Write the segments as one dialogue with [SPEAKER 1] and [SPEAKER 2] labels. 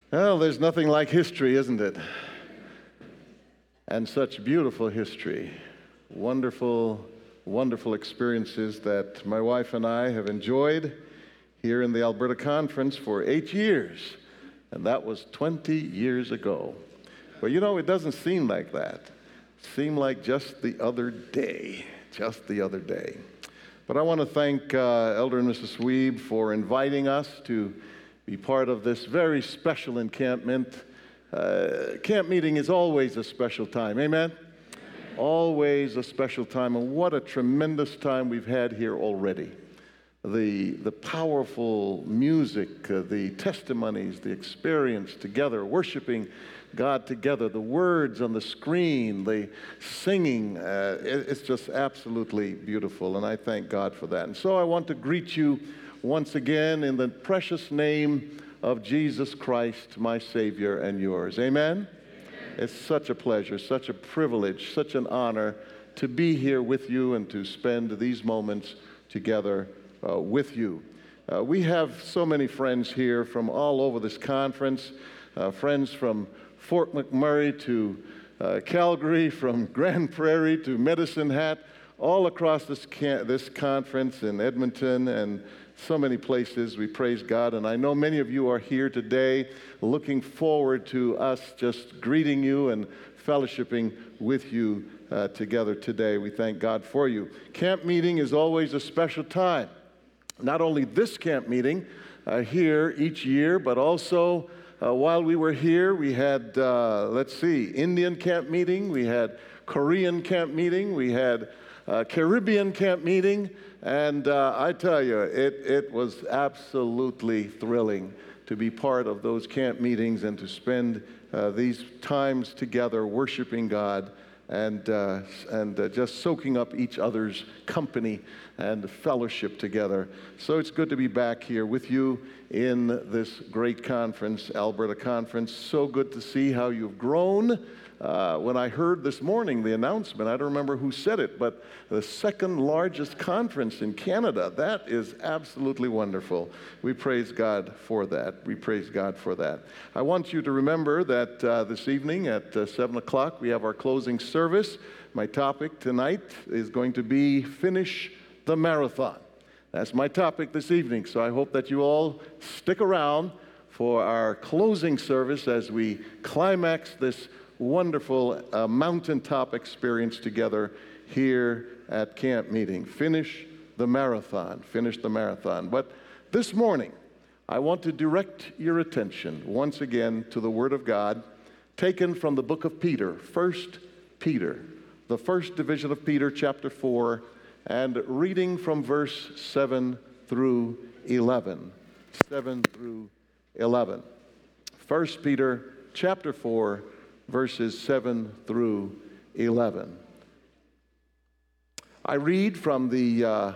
[SPEAKER 1] Well, there's nothing like history, isn't it? And such beautiful history. Wonderful, wonderful experiences that my wife and I have enjoyed here in the Alberta Conference for 8 years. And that was 20 years ago. But you know, it doesn't seem like that. It seemed like just the other day. But I want to thank Elder and Mrs. Sweeb for inviting us to be part of this very special encampment. Camp meeting is always a special time. Amen? Always a special time. And what a tremendous time we've had here already. The powerful music, the testimonies, the experience together, worshiping God together, the words on the screen, the singing, it's just absolutely beautiful, and I thank God for that. And so I want to greet you once again in the precious name of Jesus Christ, my Savior and yours. Amen? It's such a pleasure, such a privilege, such an honor to be here with you and to spend these moments together with you. We have so many friends here from all over this conference, friends from Fort McMurray to Calgary, from Grand Prairie to Medicine Hat, all across this conference in Edmonton and so many places. We praise God, and I know many of you are here today looking forward to us just greeting you and fellowshipping with you together today. We thank God for you. Camp meeting is always a special time. Not only this camp meeting here each year, but also while we were here, we had, Indian camp meeting, we had Korean camp meeting, we had Caribbean camp meeting, and I tell you, it was absolutely thrilling to be part of those camp meetings and to spend these times together worshiping God and just soaking up each other's company and fellowship together. So it's good to be back here with you in this great conference, Alberta Conference. So good to see how you've grown. When I heard this morning the announcement, I don't remember who said it, but the second largest conference in Canada. That is absolutely wonderful. We praise God for that. We praise God for that. I want you to remember that this evening at 7 o'clock, we have our closing service. My topic tonight is going to be Finish the Marathon. That's my topic this evening, so I hope that you all stick around for our closing service as we climax this wonderful mountaintop experience together here at camp meeting. Finish the marathon. Finish the marathon. But this morning, I want to direct your attention once again to the Word of God taken from the book of Peter, 1 Peter, the first division of Peter, chapter 4, and reading from verse 7 through 11. 7 through 11. 1 Peter, chapter 4, verses 7 through 11. I read from the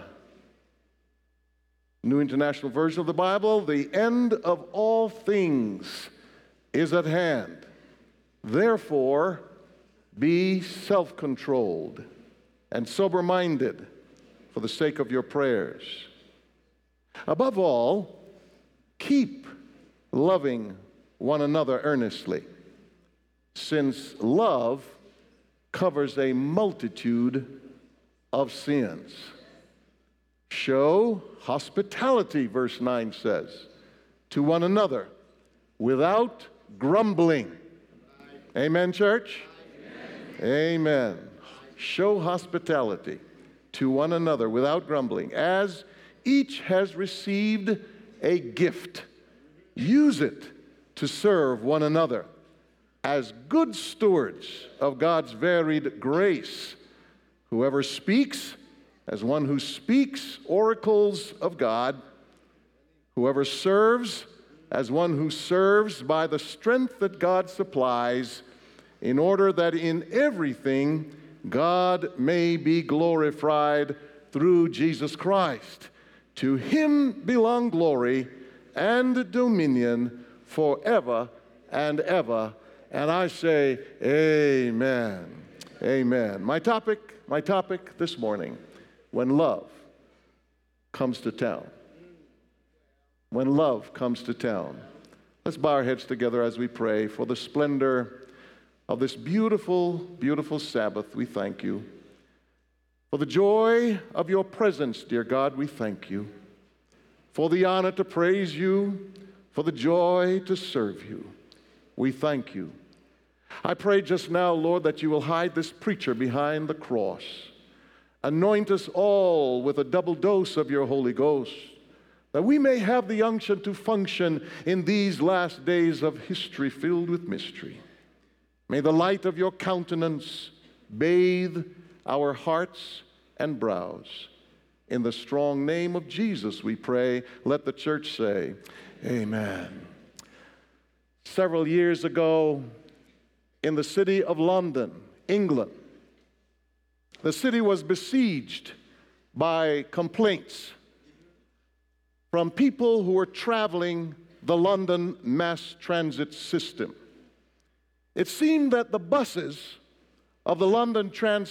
[SPEAKER 1] New International Version of the Bible. The end of all things is at hand. Therefore, be self-controlled and sober-minded for the sake of your prayers. Above all, keep loving one another earnestly, since love covers a multitude of sins. Show hospitality, verse 9 says, to one another without grumbling. Amen, church? Amen. Show hospitality to one another without grumbling. As each has received a gift, use it to serve one another as good stewards of God's varied grace. Whoever speaks, as one who speaks oracles of God. Whoever serves, as one who serves by the strength that God supplies, in order that in everything God may be glorified through Jesus Christ. To him belong glory and dominion forever and ever. And I say, amen. Amen. My topic this morning, when love comes to town. When love comes to town. Let's bow our heads together as we pray for the splendor of this beautiful, beautiful Sabbath. We thank you. For the joy of your presence, dear God, we thank you. For the honor to praise you, for the joy to serve you, we thank you. I pray just now, Lord, that you will hide this preacher behind the cross. Anoint us all with a double dose of your Holy Ghost, that we may have the unction to function in these last days of history filled with mystery. May the light of your countenance bathe our hearts and brows. In the strong name of Jesus we pray. Let the church say, amen. Several years ago, in the city of London, England, the city was besieged by complaints from people who were traveling the London mass transit system. It seemed that the buses of the London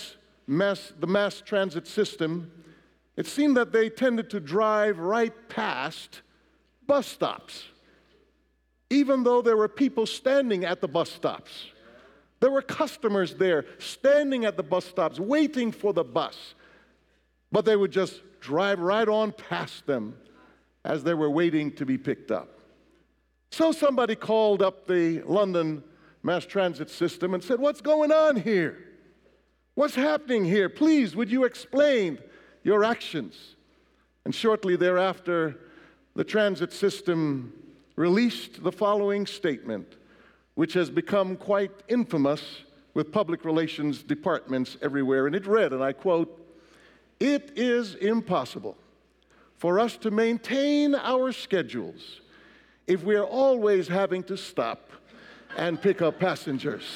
[SPEAKER 1] mass transit system, it seemed that they tended to drive right past bus stops, even though there were people standing at the bus stops. There were customers there standing at the bus stops waiting for the bus, but they would just drive right on past them as they were waiting to be picked up. So somebody called up the London mass transit system and said, "What's going on here? What's happening here? Please, would you explain your actions?" And shortly thereafter, the transit system released the following statement, which has become quite infamous with public relations departments everywhere. And it read, and I quote, "It is impossible for us to maintain our schedules if we are always having to stop and pick up passengers."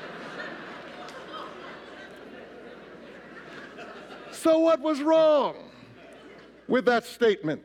[SPEAKER 1] So what was wrong with that statement?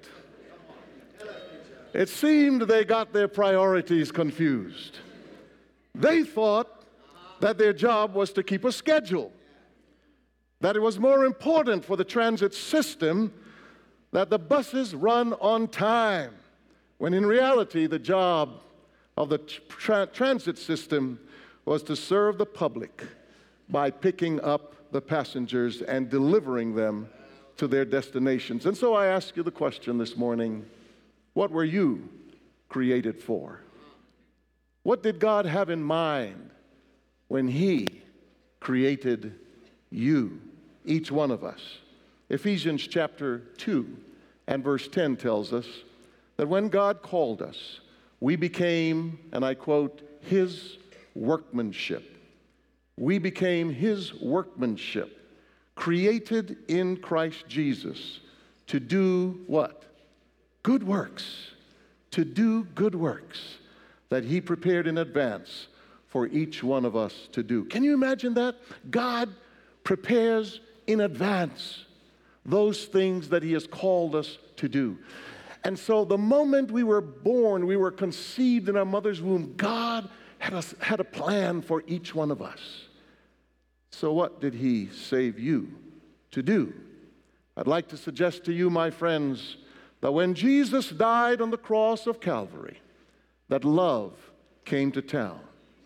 [SPEAKER 1] It seemed they got their priorities confused. They thought that their job was to keep a schedule, that it was more important for the transit system that the buses run on time, when in reality the job of the transit system was to serve the public by picking up the passengers and delivering them to their destinations. And so I ask you the question this morning, what were you created for? What did God have in mind when He created you, each one of us? Ephesians chapter 2 and verse 10 tells us that when God called us, we became, and I quote, His workmanship. We became His workmanship, created in Christ Jesus to do what? Good works. To do good works that He prepared in advance for each one of us to do. Can you imagine that? God prepares in advance those things that He has called us to do. And so the moment we were born, we were conceived in our mother's womb, God had a plan for each one of us. So what did He save you to do? I'd like to suggest to you, my friends, that when Jesus died on the cross of Calvary, that love came to town.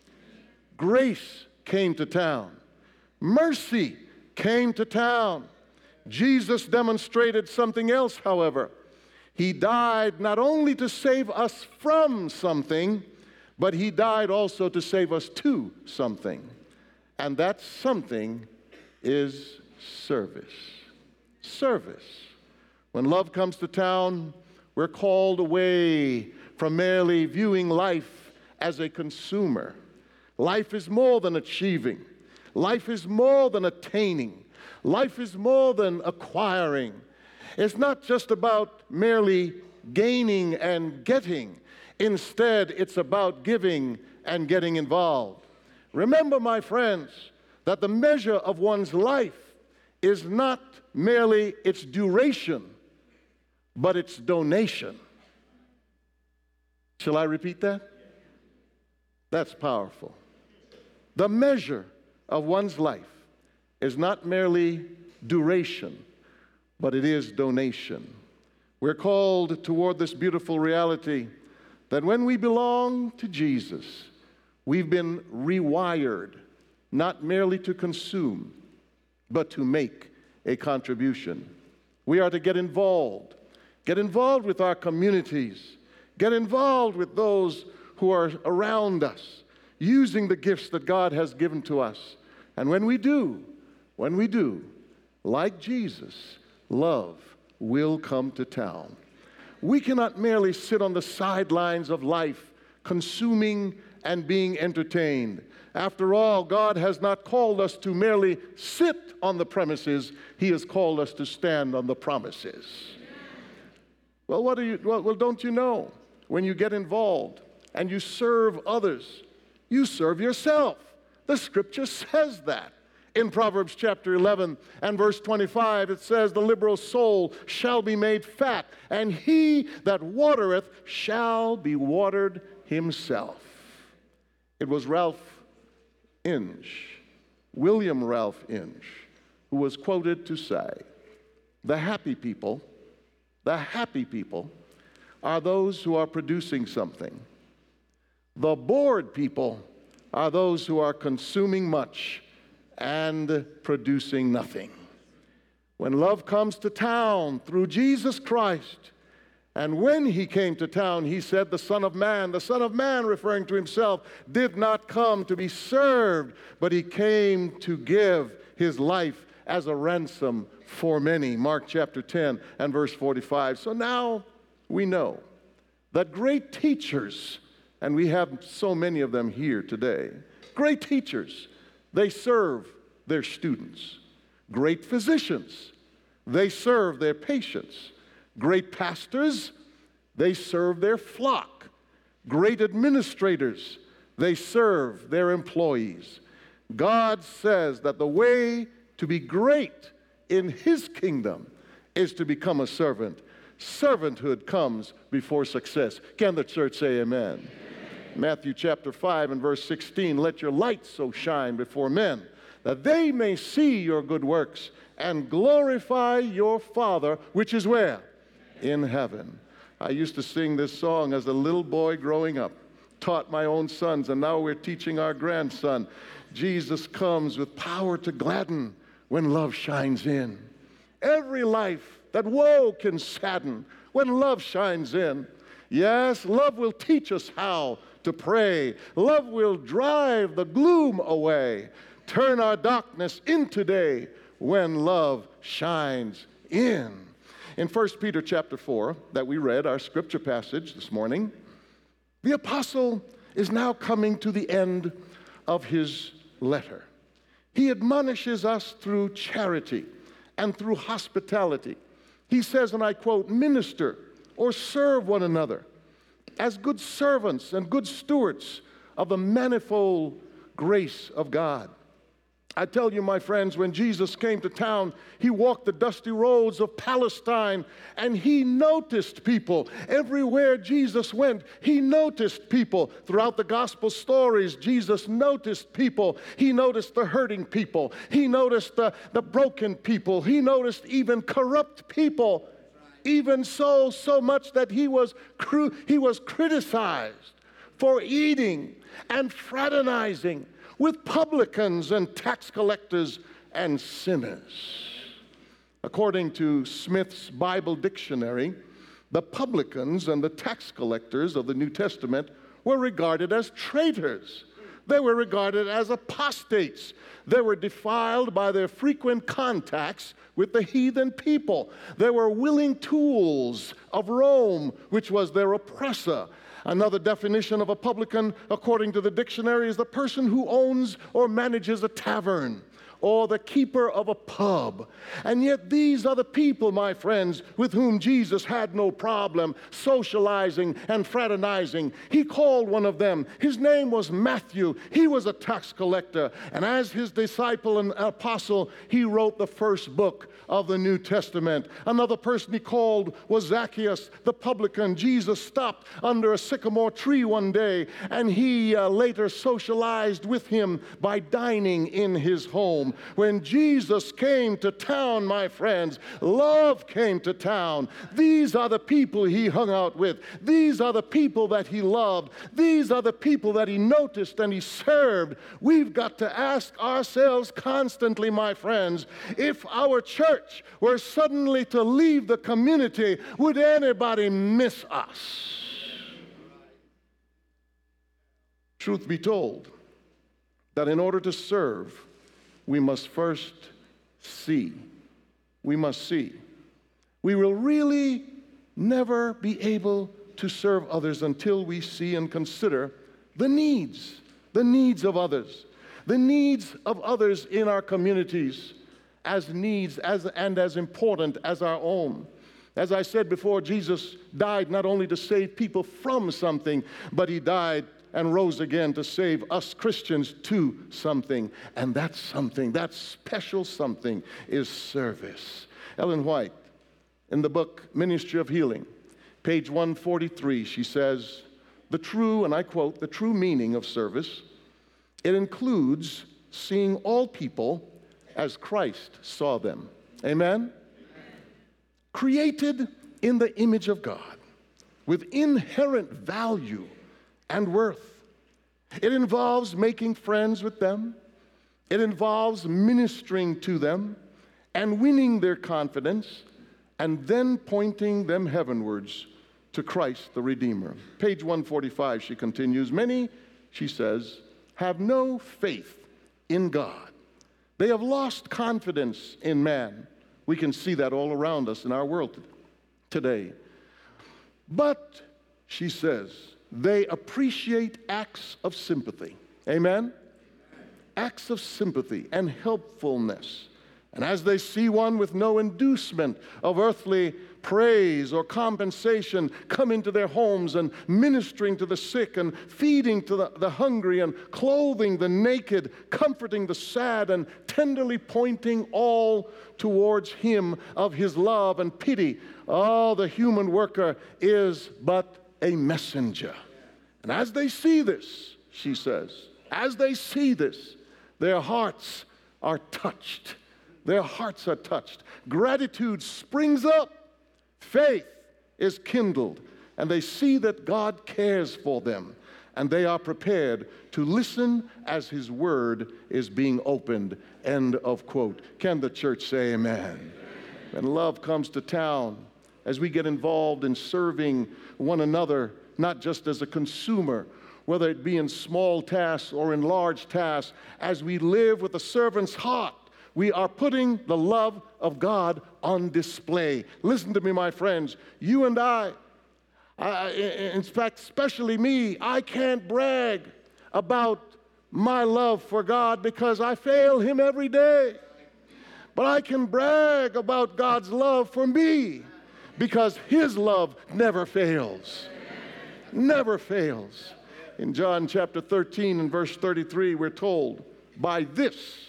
[SPEAKER 1] Grace came to town. Mercy came to town. Jesus demonstrated something else, however. He died not only to save us from something, but He died also to save us to something. And that something is service. Service. When love comes to town, we're called away from merely viewing life as a consumer. Life is more than achieving. Life is more than attaining. Life is more than acquiring. It's not just about merely gaining and getting. Instead, it's about giving and getting involved. Remember, my friends, that the measure of one's life is not merely its duration, but its donation. Shall I repeat that? That's powerful. The measure of one's life is not merely duration, but it is donation. We're called toward this beautiful reality that when we belong to Jesus, we've been rewired, not merely to consume, but to make a contribution. We are to get involved with our communities, get involved with those who are around us, using the gifts that God has given to us. And when we do, like Jesus, love will come to town. We cannot merely sit on the sidelines of life, consuming and being entertained. After all, God has not called us to merely sit on the premises. He has called us to stand on the promises. Well, don't you know? When you get involved and you serve others, you serve yourself. The scripture says that. In Proverbs chapter 11 and verse 25, it says, "The liberal soul shall be made fat, and he that watereth shall be watered himself." It was William Ralph Inge, who was quoted to say, the happy people are those who are producing something. The bored people are those who are consuming much and producing nothing. When love comes to town through Jesus Christ, and when he came to town, he said, the Son of Man, referring to himself, did not come to be served, but he came to give his life as a ransom for many. Mark chapter 10 and verse 45. So now we know that great teachers, and we have so many of them here today, great teachers, they serve their students. Great physicians, they serve their patients. Great pastors, they serve their flock. Great administrators, they serve their employees. God says that the way to be great in his kingdom is to become a servant. Servanthood comes before success. Can the church say amen? Amen. Matthew chapter 5 and verse 16, "Let your light so shine before men, that they may see your good works and glorify your Father, which is where? In heaven." I used to sing this song as a little boy growing up, taught my own sons, and now we're teaching our grandson. Jesus comes with power to gladden when love shines in. Every life that woe can sadden when love shines in. Yes, love will teach us how to pray. Love will drive the gloom away, turn our darkness into day when love shines in. In 1 Peter chapter 4 that we read, our scripture passage this morning, the apostle is now coming to the end of his letter. He admonishes us through charity and through hospitality. He says, and I quote, "Minister or serve one another as good servants and good stewards of the manifold grace of God." I tell you, my friends, when Jesus came to town, he walked the dusty roads of Palestine, and he noticed people. Everywhere Jesus went, he noticed people. Throughout the gospel stories, Jesus noticed people. He noticed the hurting people. He noticed the broken people. He noticed even corrupt people. Even so much that he was criticized for eating and fraternizing with publicans and tax collectors and sinners. According to Smith's Bible Dictionary, the publicans and the tax collectors of the New Testament were regarded as traitors. They were regarded as apostates. They were defiled by their frequent contacts with the heathen people. They were willing tools of Rome, which was their oppressor. Another definition of a publican, according to the dictionary, is the person who owns or manages a tavern or the keeper of a pub. And yet these are the people, my friends, with whom Jesus had no problem socializing and fraternizing. He called one of them. His name was Matthew. He was a tax collector. And as his disciple and apostle, he wrote the first book of the New Testament. Another person he called was Zacchaeus, the publican. Jesus stopped under a sycamore tree one day, and he later socialized with him by dining in his home. home. When Jesus came to town, my friends, love came to town. These are the people he hung out with. These are the people that he loved. These are the people that he noticed and he served. We've got to ask ourselves constantly, my friends, if our church were suddenly to leave the community, would anybody miss us? Truth be told, that in order to serve, we must first see. We must see. We will really never be able to serve others until we see and consider the needs of others, the needs of others in our communities as needs and as important as our own. As I said before, Jesus died not only to save people from something, but he died and rose again to save us Christians to something. And that something, that special something, is service. Ellen White, in the book Ministry of Healing, page 143, she says, the true, and I quote, the true meaning of service, it includes seeing all people as Christ saw them. Amen? Created in the image of God, with inherent value and worth. It involves making friends with them. It involves ministering to them and winning their confidence and then pointing them heavenwards to Christ the Redeemer. Page 145, she continues, many, she says, have no faith in God. They have lost confidence in man. We can see that all around us in our world today. But, she says, they appreciate acts of sympathy. Amen? Acts of sympathy and helpfulness. And as they see one with no inducement of earthly praise or compensation come into their homes and ministering to the sick and feeding to the hungry and clothing the naked, comforting the sad and tenderly pointing all towards him of his love and pity. Oh, the human worker is but a messenger. And as they see this, she says, as they see this, their hearts are touched. Their hearts are touched. Gratitude springs up. Faith is kindled. And they see that God cares for them. And they are prepared to listen as his word is being opened. End of quote. Can the church say amen? When love comes to town, as we get involved in serving one another, not just as a consumer, whether it be in small tasks or in large tasks, as we live with a servant's heart, we are putting the love of God on display. Listen to me, my friends. You and I, in fact, especially me, I can't brag about my love for God because I fail him every day. But I can brag about God's love for me because his love never fails. Never fails. In John chapter 13 and verse 33, we're told, by this,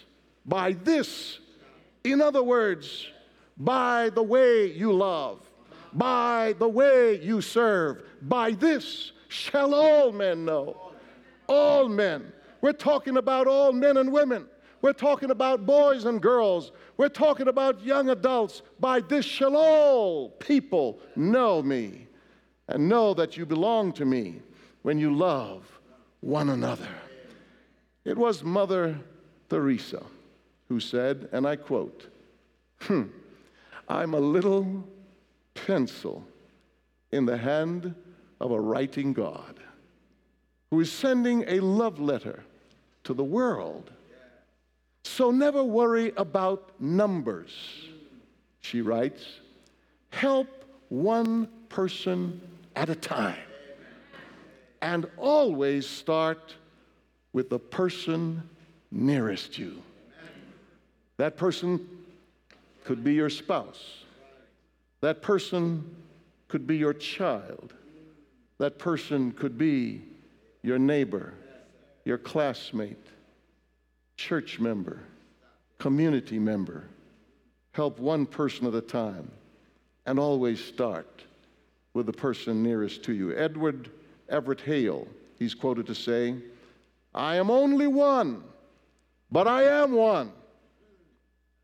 [SPEAKER 1] in other words, by the way you love, by the way you serve, by this shall all men know. All men. We're talking about all men and women. We're talking about boys and girls. We're talking about young adults. By this shall all people know me and know that you belong to me when you love one another. It was Mother Teresa who said, and I quote, I'm a little pencil in the hand of a writing God who is sending a love letter to the world. So never worry about numbers, she writes. Help one person at a time. And always start with the person nearest you. That person could be your spouse. That person could be your child. That person could be your neighbor, your classmate, church member, community member. Help one person at a time and always start with the person nearest to you. Edward Everett Hale, he's quoted to say, I am only one, but I am one.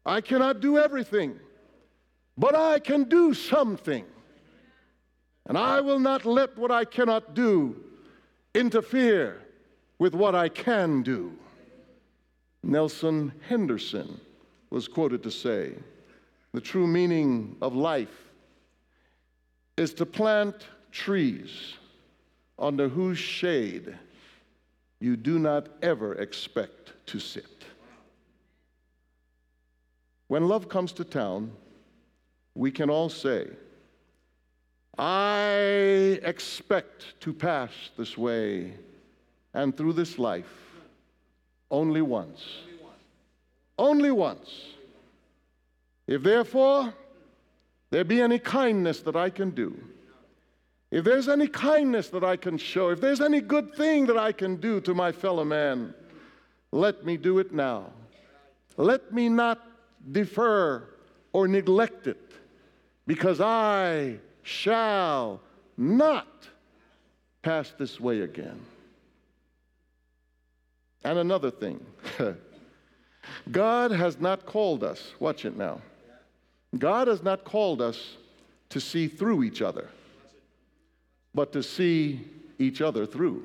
[SPEAKER 1] I cannot do everything, but I can do something. And I will not let what I cannot do interfere with what I can do. Nelson Henderson was quoted to say, the true meaning of life is to plant trees under whose shade you do not ever expect to sit. When love comes to town, we can all say, I expect to pass this way and through this life only once. Only once. If therefore there be any kindness that I can do, if there's any kindness that I can show, if there's any good thing that I can do to my fellow man, let me do it now. Let me not defer or neglect it, because I shall not pass this way again. And another thing, God has not called us, watch it now, God has not called us to see through each other, but to see each other through.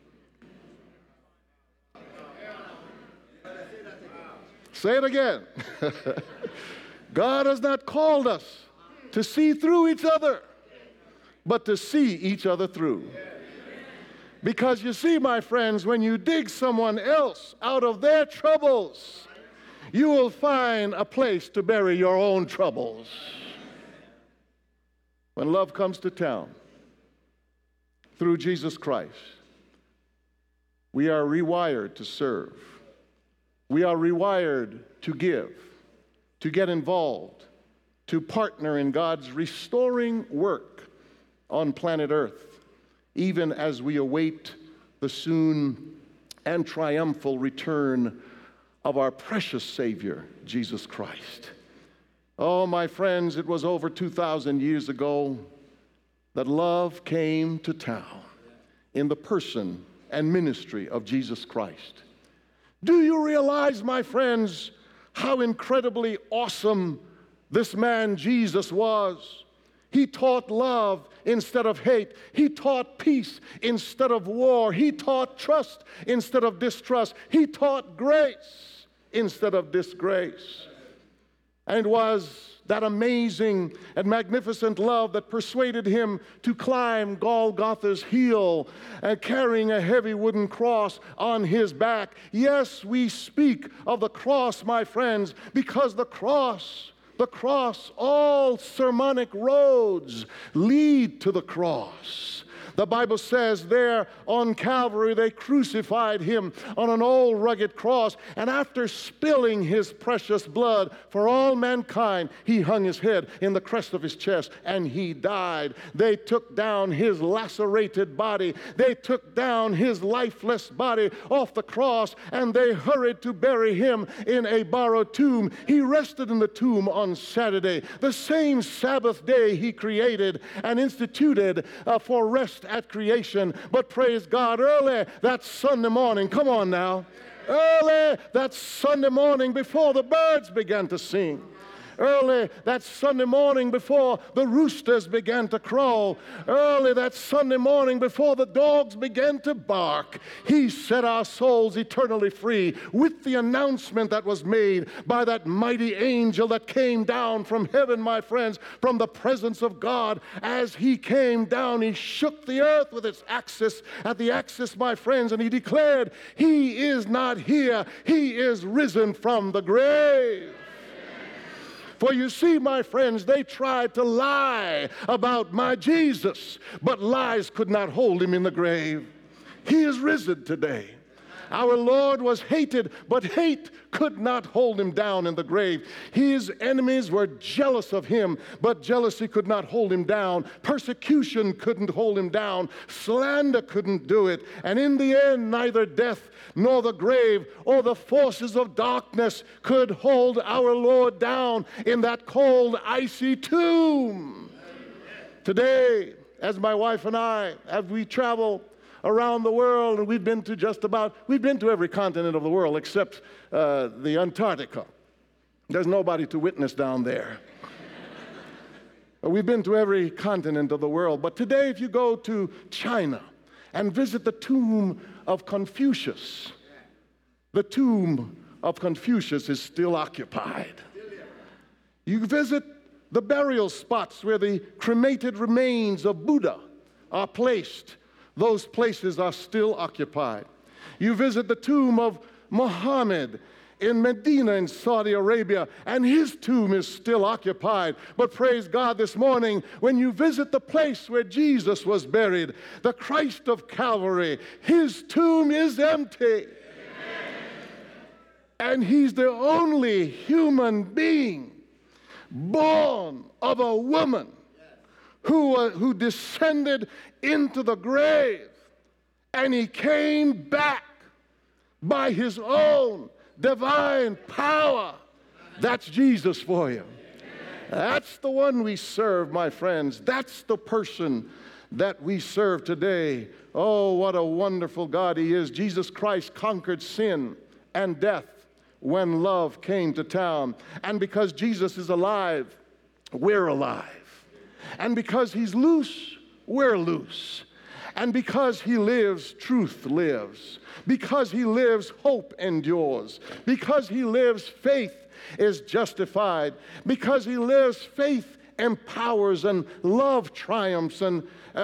[SPEAKER 1] Say it again. God has not called us to see through each other, but to see each other through. Because you see, my friends, when you dig someone else out of their troubles, you will find a place to bury your own troubles. When love comes to town, through Jesus Christ, we are rewired to serve. We are rewired to give, to get involved, to partner in God's restoring work on planet Earth, even as we await the soon and triumphal return of our precious Savior, Jesus Christ. Oh, my friends, it was over 2,000 years ago that love came to town in the person and ministry of Jesus Christ. Do you realize, my friends, how incredibly awesome this man Jesus was? He taught love instead of hate. He taught peace instead of war. He taught trust instead of distrust. He taught grace instead of disgrace. And it was that amazing and magnificent love that persuaded him to climb Golgotha's hill and carrying a heavy wooden cross on his back. Yes, we speak of the cross, my friends, because the cross, all sermonic roads lead to the cross. The Bible says there on Calvary they crucified him on an old rugged cross, and after spilling his precious blood for all mankind, he hung his head in the crest of his chest and he died. They took down his lacerated body. They took down his lifeless body off the cross, and they hurried to bury him in a borrowed tomb. He rested in the tomb on Saturday, the same Sabbath day he created and instituted for rest at creation. But praise God, early that Sunday morning, come on now, early that Sunday morning before the birds began to sing, early that Sunday morning before the roosters began to crow, early that Sunday morning before the dogs began to bark, he set our souls eternally free with the announcement that was made by that mighty angel that came down from heaven, my friends, from the presence of God. As he came down, he shook the earth with its axis, at the axis, my friends, and he declared, he is not here, he is risen from the grave. For you see, my friends, they tried to lie about my Jesus, but lies could not hold him in the grave. He is risen today. Our Lord was hated, but hate could not hold him down in the grave. His enemies were jealous of him, but jealousy could not hold him down. Persecution couldn't hold him down. Slander couldn't do it. And in the end, neither death nor the grave or the forces of darkness could hold our Lord down in that cold, icy tomb. Today, as my wife and I, as we travel around the world, and we've been to every continent of the world except the Antarctica. There's nobody to witness down there. We've been to every continent of the world, but today if you go to China and visit the tomb of Confucius, the tomb of Confucius is still occupied. You visit the burial spots where the cremated remains of Buddha are placed. Those places are still occupied. You visit the tomb of Muhammad in Medina in Saudi Arabia, and his tomb is still occupied. But praise God, this morning, when you visit the place where Jesus was buried, the Christ of Calvary, his tomb is empty. And he's the only human being born of a woman who descended into the grave, and he came back by his own divine power. That's Jesus for you. That's the one we serve, my friends. That's the person that we serve today. Oh, what a wonderful God he is. Jesus Christ conquered sin and death when love came to town. And because Jesus is alive, we're alive. And because he's loose, we're loose. And because he lives, truth lives. Because he lives, hope endures. Because he lives, faith is justified. Because he lives, faith empowers, and love triumphs, and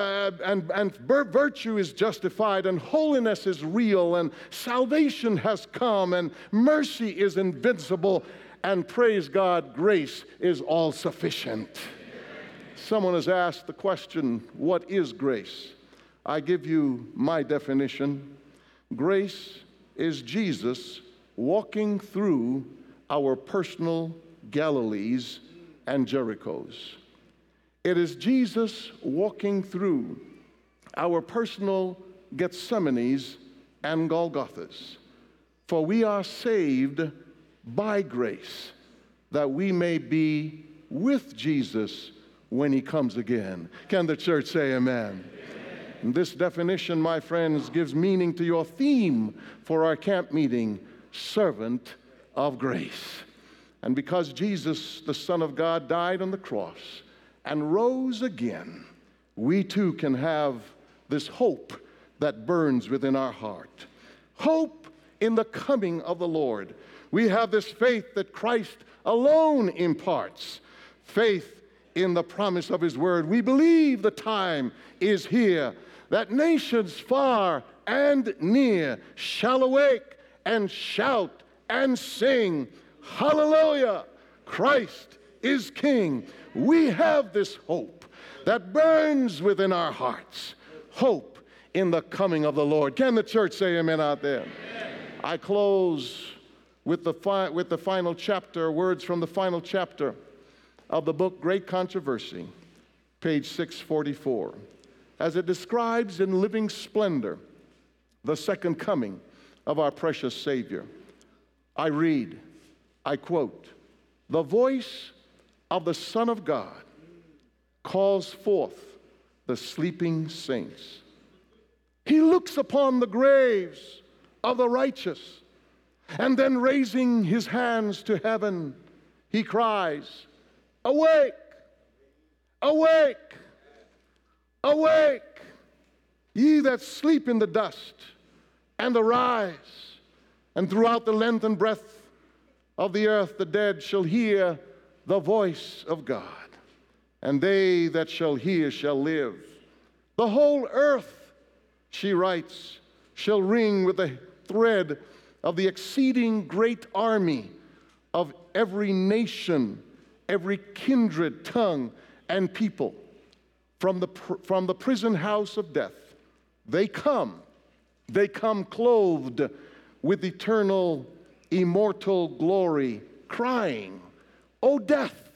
[SPEAKER 1] virtue is justified, and holiness is real, and salvation has come, and mercy is invincible, and praise God, grace is all sufficient. Someone has asked the question, what is grace? I give you my definition. Grace is Jesus walking through our personal Galilees and Jerichos. It is Jesus walking through our personal Gethsemanes and Golgothas. For we are saved by grace, that we may be with Jesus when he comes again. Can the church say amen? And this definition, my friends, gives meaning to your theme for our camp meeting, servant of grace. And because Jesus, the Son of God, died on the cross and rose again, we too can have this hope that burns within our heart. Hope in the coming of the Lord. We have this faith that Christ alone imparts. Faith in the promise of his word. We believe the time is here, that nations far and near shall awake and shout and sing, hallelujah, Christ is King. We have this hope that burns within our hearts, hope in the coming of the Lord. Can the church say amen out there? Amen. I close with the final chapter, words from the final chapter of the book Great Controversy, page 644. As it describes in living splendor the second coming of our precious Savior. I read, I quote, "The voice of the Son of God calls forth the sleeping saints. He looks upon the graves of the righteous, and then raising his hands to heaven, he cries, 'Awake, awake, awake, ye that sleep in the dust, and arise. And throughout the length and breadth of the earth the dead shall hear the voice of God, and they that shall hear shall live. The whole earth,' she writes, 'shall ring with the thread of the exceeding great army of every nation, every kindred, tongue, and people. From the prison house of death, they come clothed with eternal, immortal glory, crying, O death,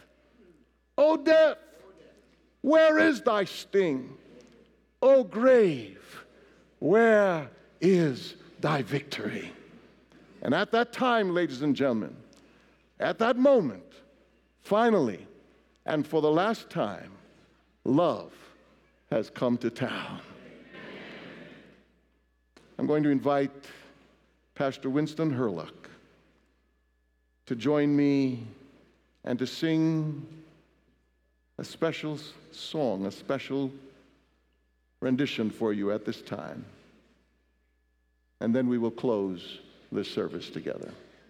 [SPEAKER 1] where is thy sting? O grave, where is thy victory?'" And at that time, ladies and gentlemen, at that moment, finally, and for the last time, love has come to town. I'm going to invite Pastor Winston Herlock to join me and to sing a special song, a special rendition for you at this time. And then we will close this service together.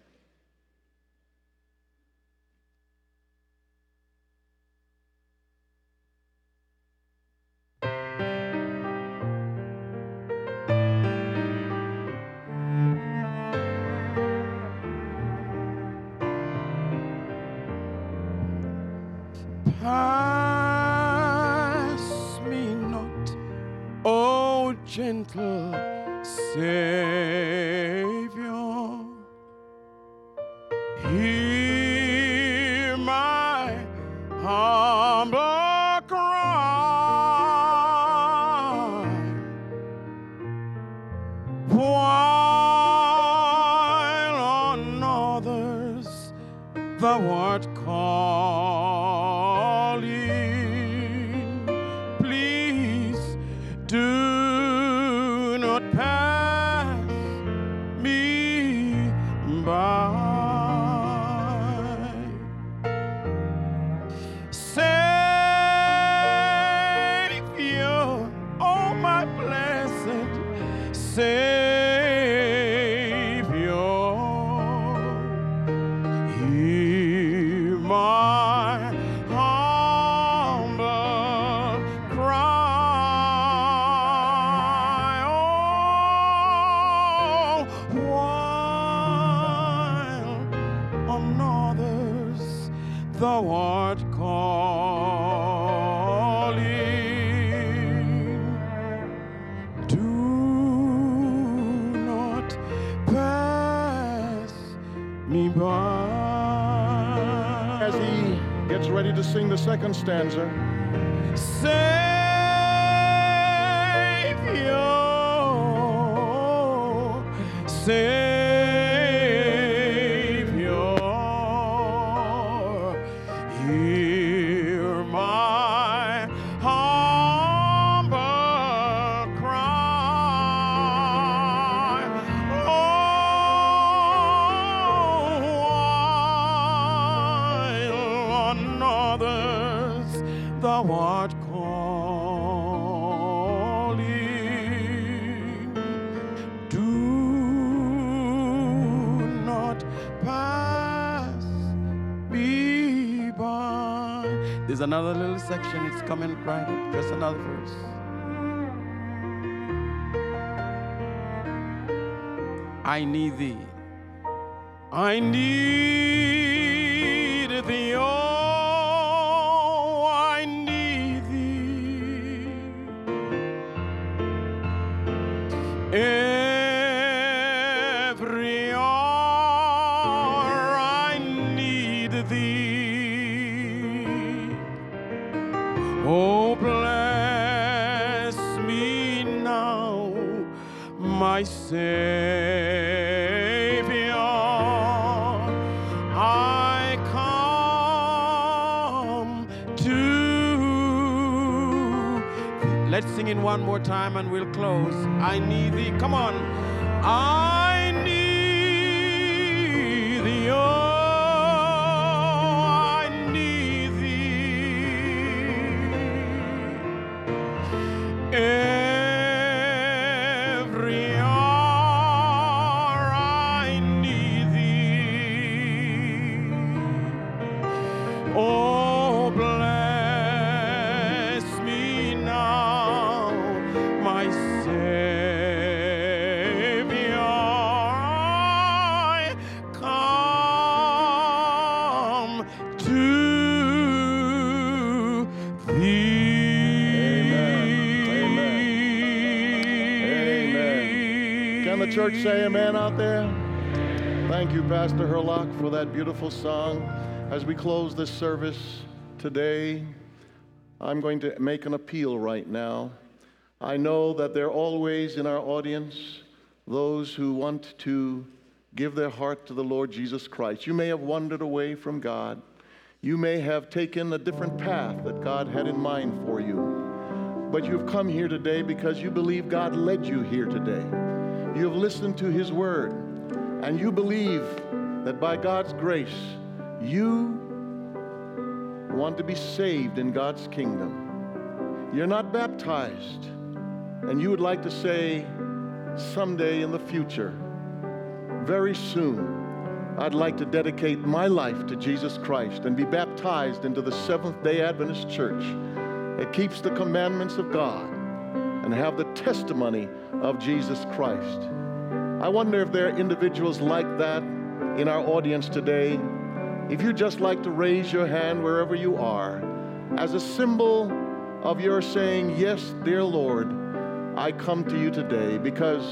[SPEAKER 2] Pass me not, O gentle Savior. Hear my humble cry, while on others thou art calling. Please do not pass me by. Savior, oh my blessed Savior, hear my humble cry. Oh, while on others thou art calling, do not pass me by.
[SPEAKER 1] As he gets ready to sing the second stanza,
[SPEAKER 2] Savior, hear my humble cry. Oh, while on others thou art calling, do not pass me by. There's another little section, it's coming right up, just another verse. I need thee. I need thee, oh, I need thee. Every hour I need thee. Oh, bless me now, my Savior. I come to. Let's sing it one more time and we'll close. I need thee. Come on. I need thee. Oh, I need thee. Every hour I need thee. Oh, bless me now, my Savior. I come to thee.
[SPEAKER 1] Amen. Can the church say amen out there? Thank you, Pastor Herlock, for that beautiful song. As we close this service today, I'm going to make an appeal right now. I know that there are always in our audience those who want to give their heart to the Lord Jesus Christ. You may have wandered away from God. You may have taken a different path that God had in mind for you. But you've come here today because you believe God led you here today. You have listened to His word, and you believe that by God's grace, you want to be saved in God's kingdom. You're not baptized, and you would like to say, someday in the future, very soon, I'd like to dedicate my life to Jesus Christ and be baptized into the Seventh-day Adventist Church that keeps the commandments of God and have the testimony of Jesus Christ. I wonder if there are individuals like that in our audience today. If you'd just like to raise your hand wherever you are as a symbol of your saying, yes, dear Lord, I come to you today because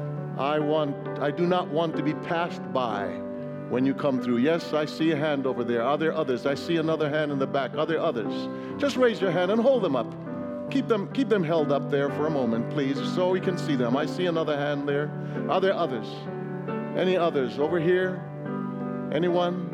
[SPEAKER 1] I do not want to be passed by when you come through. Yes, I see a hand over there. Are there others? I see another hand in the back. Are there others? Just raise your hand and hold them up. Keep them held up there for a moment, please, so we can see them. I see another hand there. Are there others? Any others? Over here? Anyone?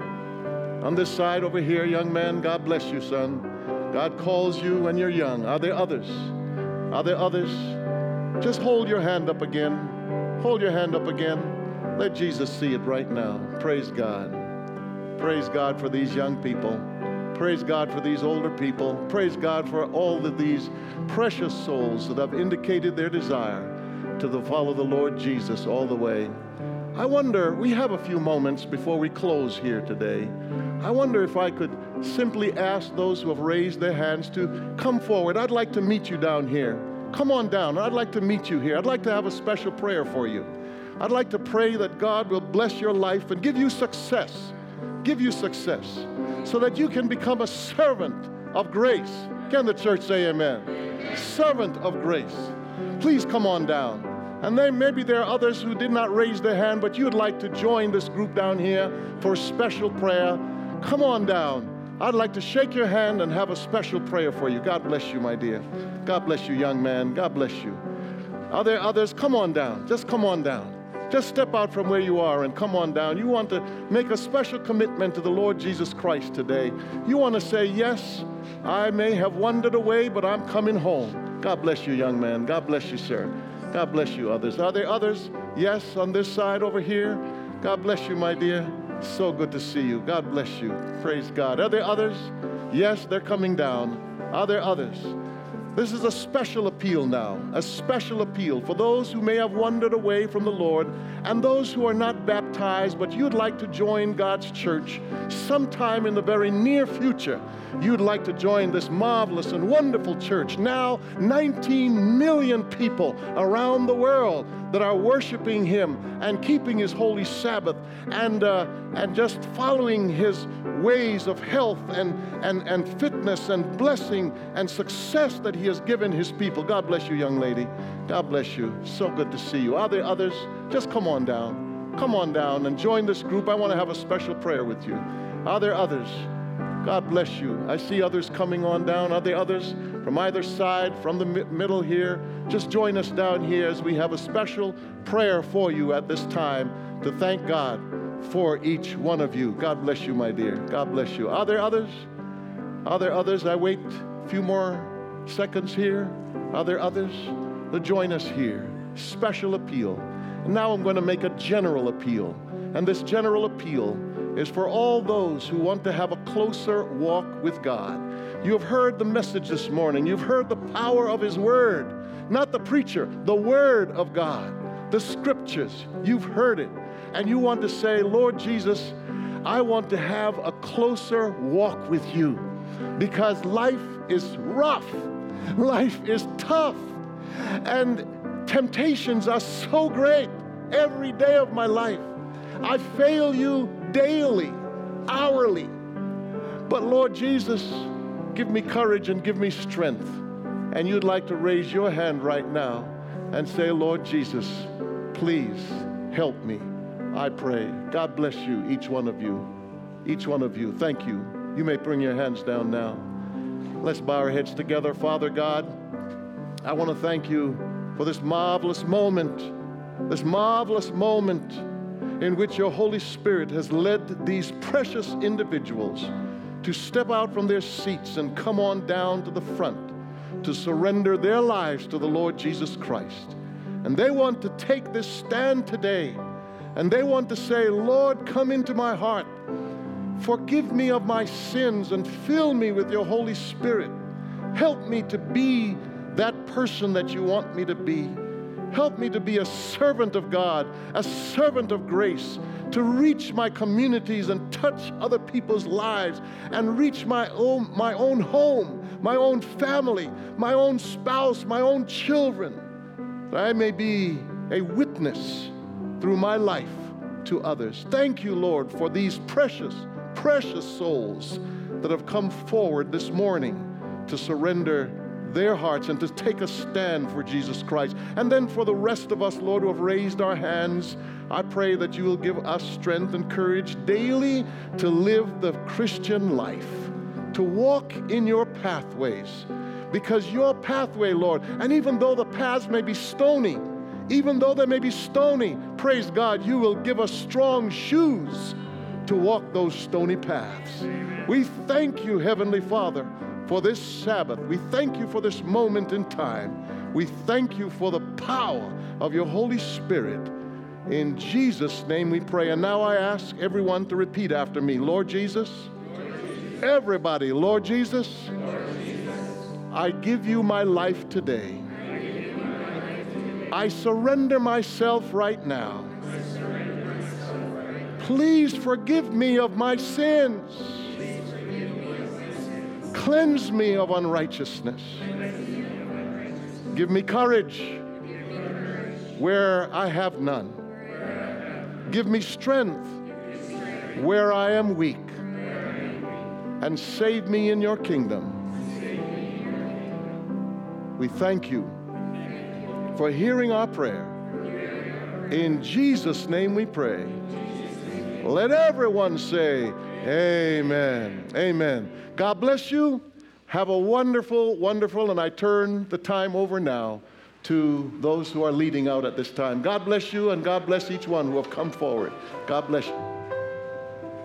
[SPEAKER 1] On this side over here, young man, God bless you, son. God calls you when you're young. Are there others? Are there others? Just hold your hand up again. Hold your hand up again. Let Jesus see it right now. Praise God. Praise God for these young people. Praise God for these older people. Praise God for all of these precious souls that have indicated their desire to follow the Lord Jesus all the way. I wonder, we have a few moments before we close here today. I wonder if I could simply ask those who have raised their hands to come forward. I'd like to meet you down here. Come on down. I'd like to meet you here. I'd like to have a special prayer for you. I'd like to pray that God will bless your life and give you success. Give you success so that you can become a servant of grace. Can the church say amen? Servant of grace. Please come on down. And then maybe there are others who did not raise their hand, but you'd like to join this group down here for special prayer. Come on down. I'd like to shake your hand and have a special prayer for you. God bless you, my dear. God bless you, young man. God bless you. Are there others? Come on down. Just come on down. Just step out from where you are and come on down. You want to make a special commitment to the Lord Jesus Christ today. You want to say, yes, I may have wandered away, but I'm coming home. God bless you, young man. God bless you, sir. God bless you, others. Are there others? Yes, on this side over here. God bless you, my dear. So good to see you. God bless you. Praise God. Are there others? Yes, they're coming down. Are there others? This is a special appeal now, a special appeal for those who may have wandered away from the Lord and those who are not baptized, but you'd like to join God's church sometime in the very near future. You'd like to join this marvelous and wonderful church. Now, 19 million people around the world that are worshiping Him and keeping His holy Sabbath and just following His ways of health and fitness and blessing and success that He has given His people. God bless you, young lady. God bless you. So good to see you. Are there others? Just come on down. Come on down and join this group. I want to have a special prayer with you. Are there others? God bless you. I see others coming on down. Are there others from either side, from the middle here? Just join us down here as we have a special prayer for you at this time to thank God for each one of you. God bless you, my dear. God bless you. Are there others? Are there others? I wait a few more seconds here. Are there others? To join us here. Special appeal. And now I'm going to make a general appeal. And this general appeal is for all those who want to have a closer walk with God. You have heard the message this morning. You've heard the power of His Word. Not the preacher, the Word of God. The Scriptures. You've heard it. And you want to say, Lord Jesus, I want to have a closer walk with you because life is rough. Life is tough. And temptations are so great every day of my life. I fail you daily, hourly. But Lord Jesus, give me courage and give me strength. And you'd like to raise your hand right now and say, Lord Jesus, please help me. I pray. God bless you, each one of you. Each one of you. Thank you. You may bring your hands down now. Let's bow our heads together. Father God, I want to thank you for this marvelous moment in which your Holy Spirit has led these precious individuals to step out from their seats and come on down to the front to surrender their lives to the Lord Jesus Christ. And they want to take this stand today And they want to say, Lord, come into my heart. Forgive me of my sins and fill me with your Holy Spirit. Help me to be that person that you want me to be. Help me to be a servant of God, a servant of grace, to reach my communities and touch other people's lives and reach my own home, my own family, my own spouse, my own children, that I may be a witness through my life to others. Thank you, Lord, for these precious, precious souls that have come forward this morning to surrender their hearts and to take a stand for Jesus Christ. And then for the rest of us, Lord, who have raised our hands, I pray that you will give us strength and courage daily to live the Christian life, to walk in your pathways. Because your pathway, Lord, and even though the paths may be stony, praise God, you will give us strong shoes to walk those stony paths. We thank you, Heavenly Father, for this Sabbath. We thank you for this moment in time. We thank you for the power of your Holy Spirit. In Jesus' name we pray. And now I ask everyone to repeat after me. Lord Jesus. Everybody, Lord Jesus. I give you my life today. I surrender myself right now. Please forgive me of my sins. Cleanse me of unrighteousness. Give me courage where I have none. Give me strength where I am weak. And save me in your kingdom. We thank you for hearing our prayer. In Jesus' name we pray. Let everyone say, amen. Amen. God bless you. Have a wonderful, wonderful, and I turn the time over now to those who are leading out at this time. God bless you, and God bless each one who have come forward. God bless you.